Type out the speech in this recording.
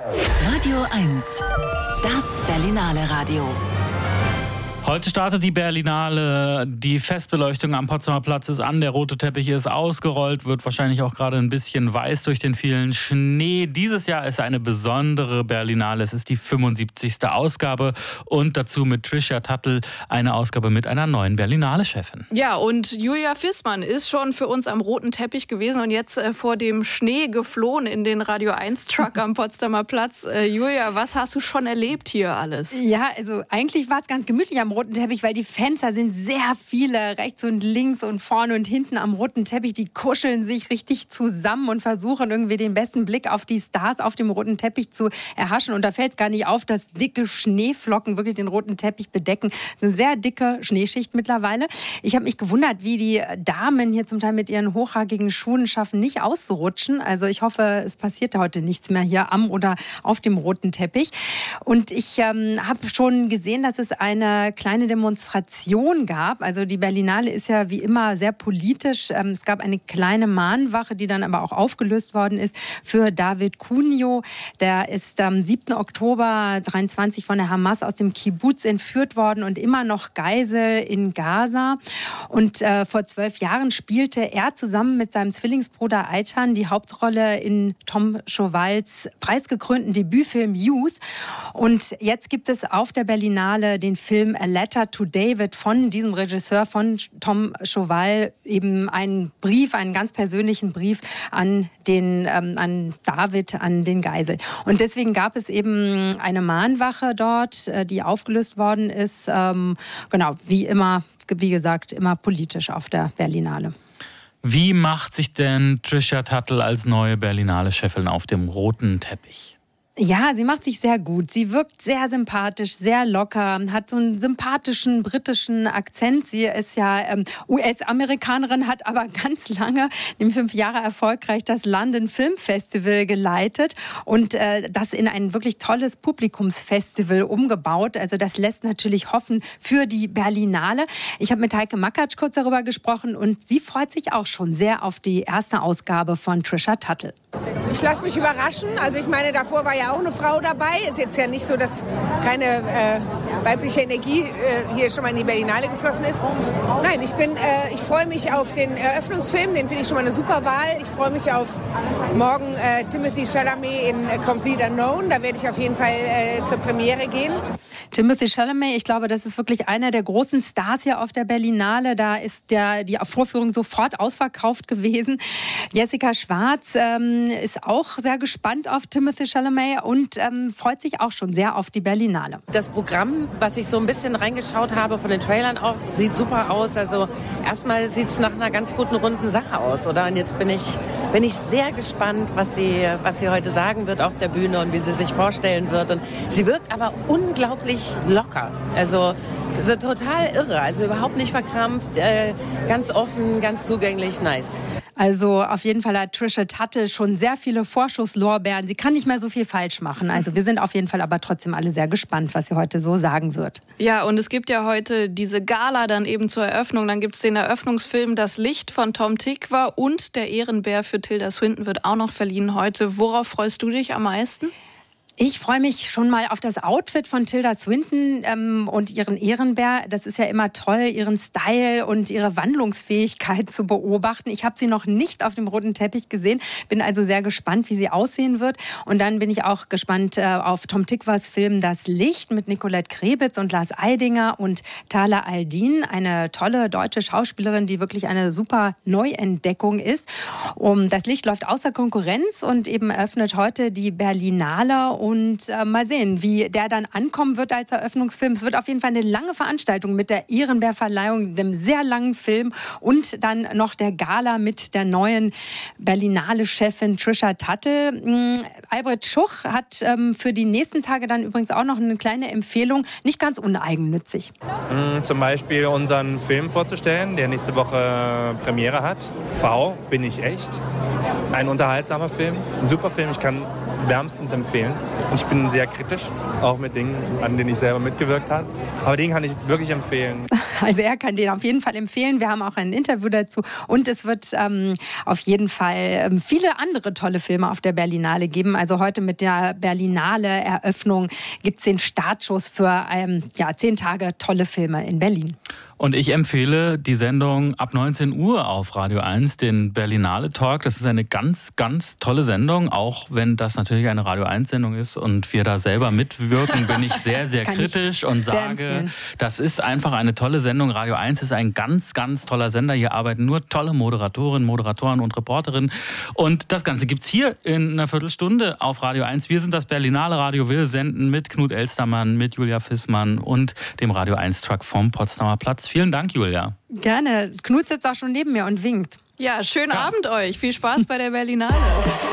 Radio 1, das Berlinale Radio. Heute startet die Berlinale, die Festbeleuchtung am Potsdamer Platz ist an, der rote Teppich ist ausgerollt, wird wahrscheinlich auch gerade ein bisschen weiß durch den vielen Schnee. Dieses Jahr ist eine besondere Berlinale, es ist die 75. Ausgabe und dazu mit Trisha Tuttle eine Ausgabe mit einer neuen Berlinale-Chefin. Ja, und Julia Fissmann ist schon für uns am roten Teppich gewesen und jetzt vor dem Schnee geflohen in den Radio 1-Truck am Potsdamer Platz. Julia, was hast du schon erlebt hier alles? Ja, also eigentlich war es ganz gemütlich am roten Teppich, weil die Fenster sind sehr viele, rechts und links und vorne und hinten am roten Teppich. Die kuscheln sich richtig zusammen und versuchen irgendwie den besten Blick auf die Stars auf dem roten Teppich zu erhaschen. Und da fällt es gar nicht auf, dass dicke Schneeflocken wirklich den roten Teppich bedecken. Eine sehr dicke Schneeschicht mittlerweile. Ich habe mich gewundert, wie die Damen hier zum Teil mit ihren hochhackigen Schuhen schaffen, nicht auszurutschen. Also ich hoffe, es passiert heute nichts mehr hier am oder auf dem roten Teppich. Und ich habe schon gesehen, dass es eine kleine Demonstration gab. Also die Berlinale ist ja wie immer sehr politisch. Es gab eine kleine Mahnwache, die dann aber auch aufgelöst worden ist für David Cunio. Der ist am 7. Oktober 23 von der Hamas aus dem Kibbuz entführt worden und immer noch Geisel in Gaza. Und vor 12 Jahren spielte er zusammen mit seinem Zwillingsbruder Aytan die Hauptrolle in Tom Chauval's preisgekrönten Debütfilm Youth. Und jetzt gibt es auf der Berlinale den Film A Letter to David von diesem Regisseur, von Tom Chauval, eben einen Brief, einen ganz persönlichen Brief an David, an den Geisel. Und deswegen gab es eben eine Mahnwache dort, die aufgelöst worden ist. Genau, wie gesagt, immer politisch auf der Berlinale. Wie macht sich denn Trisha Tuttle als neue Berlinale-Chefin auf dem roten Teppich? Ja, sie macht sich sehr gut. Sie wirkt sehr sympathisch, sehr locker, hat so einen sympathischen britischen Akzent. Sie ist ja US-Amerikanerin, hat aber ganz lange, nämlich 5 Jahre erfolgreich, das London Film Festival geleitet und das in ein wirklich tolles Publikumsfestival umgebaut. Also das lässt natürlich hoffen für die Berlinale. Ich habe mit Heike Makatsch kurz darüber gesprochen und sie freut sich auch schon sehr auf die erste Ausgabe von Trisha Tuttle. Ich lasse mich überraschen. Also ich meine, davor war ja auch eine Frau dabei. Ist jetzt ja nicht so, dass keine weibliche Energie hier schon mal in die Berlinale geflossen ist. Nein, ich freue mich auf den Eröffnungsfilm. Den finde ich schon mal eine super Wahl. Ich freue mich auf morgen Timothée Chalamet in Complete Unknown. Da werde ich auf jeden Fall zur Premiere gehen. Timothée Chalamet, ich glaube, das ist wirklich einer der großen Stars hier auf der Berlinale. Da ist die Vorführung sofort ausverkauft gewesen. Jessica Schwarz ist auch sehr gespannt auf Timothée Chalamet und freut sich auch schon sehr auf die Berlinale. Das Programm, was ich so ein bisschen reingeschaut habe von den Trailern auch, sieht super aus. Also erstmal sieht es nach einer ganz guten runden Sache aus, oder? Und jetzt bin ich sehr gespannt, was sie heute sagen wird auf der Bühne und wie sie sich vorstellen wird. Und sie wirkt aber unglaublich locker. Also total irre. Also überhaupt nicht verkrampft, ganz offen, ganz zugänglich, nice. Also auf jeden Fall hat Trisha Tuttle schon sehr viele Vorschusslorbeeren. Sie kann nicht mehr so viel falsch machen. Also wir sind auf jeden Fall aber trotzdem alle sehr gespannt, was sie heute so sagen wird. Ja, und es gibt ja heute diese Gala dann eben zur Eröffnung. Dann gibt es den Eröffnungsfilm Das Licht von Tom Tykwer und der Ehrenbär für Tilda Swinton wird auch noch verliehen heute. Worauf freust du dich am meisten? Ich freue mich schon mal auf das Outfit von Tilda Swinton und ihren Ehrenbär. Das ist ja immer toll, ihren Style und ihre Wandlungsfähigkeit zu beobachten. Ich habe sie noch nicht auf dem roten Teppich gesehen, bin also sehr gespannt, wie sie aussehen wird. Und dann bin ich auch gespannt auf Tom Tykwers Film Das Licht mit Nicolette Krebitz und Lars Eidinger und Thala Aldin, eine tolle deutsche Schauspielerin, die wirklich eine super Neuentdeckung ist. Das Licht läuft außer Konkurrenz und eben eröffnet heute die Berlinale. Und mal sehen, wie der dann ankommen wird als Eröffnungsfilm. Es wird auf jeden Fall eine lange Veranstaltung mit der Ehrenbär-Verleihung, dem sehr langen Film und dann noch der Gala mit der neuen Berlinale-Chefin Trisha Tuttle. Albrecht Schuch hat für die nächsten Tage dann übrigens auch noch eine kleine Empfehlung, nicht ganz uneigennützig. Zum Beispiel unseren Film vorzustellen, der nächste Woche Premiere hat. V, bin ich echt. Ein unterhaltsamer Film, ein super Film, ich kann wärmstens empfehlen. Ich bin sehr kritisch, auch mit Dingen, an denen ich selber mitgewirkt habe. Aber den kann ich wirklich empfehlen. Also er kann den auf jeden Fall empfehlen. Wir haben auch ein Interview dazu. Und es wird auf jeden Fall viele andere tolle Filme auf der Berlinale geben. Also heute mit der Berlinale Eröffnung gibt es den Startschuss für 10 Tage tolle Filme in Berlin. Und ich empfehle die Sendung ab 19 Uhr auf Radio 1, den Berlinale Talk. Das ist eine ganz, ganz tolle Sendung, auch wenn das natürlich eine Radio 1-Sendung ist und wir da selber mitwirken, bin ich sehr, sehr kritisch und sage, das ist einfach eine tolle Sendung. Radio 1 ist ein ganz, ganz toller Sender. Hier arbeiten nur tolle Moderatorinnen, Moderatoren und Reporterinnen. Und das Ganze gibt's hier in einer Viertelstunde auf Radio 1. Wir sind das Berlinale Radio. Wir senden mit Knut Elstermann, mit Julia Fissmann und dem Radio 1-Truck vom Potsdamer Platz. Vielen Dank, Julia. Gerne. Knut sitzt auch schon neben mir und winkt. Ja, schönen Abend euch. Viel Spaß bei der Berlinale.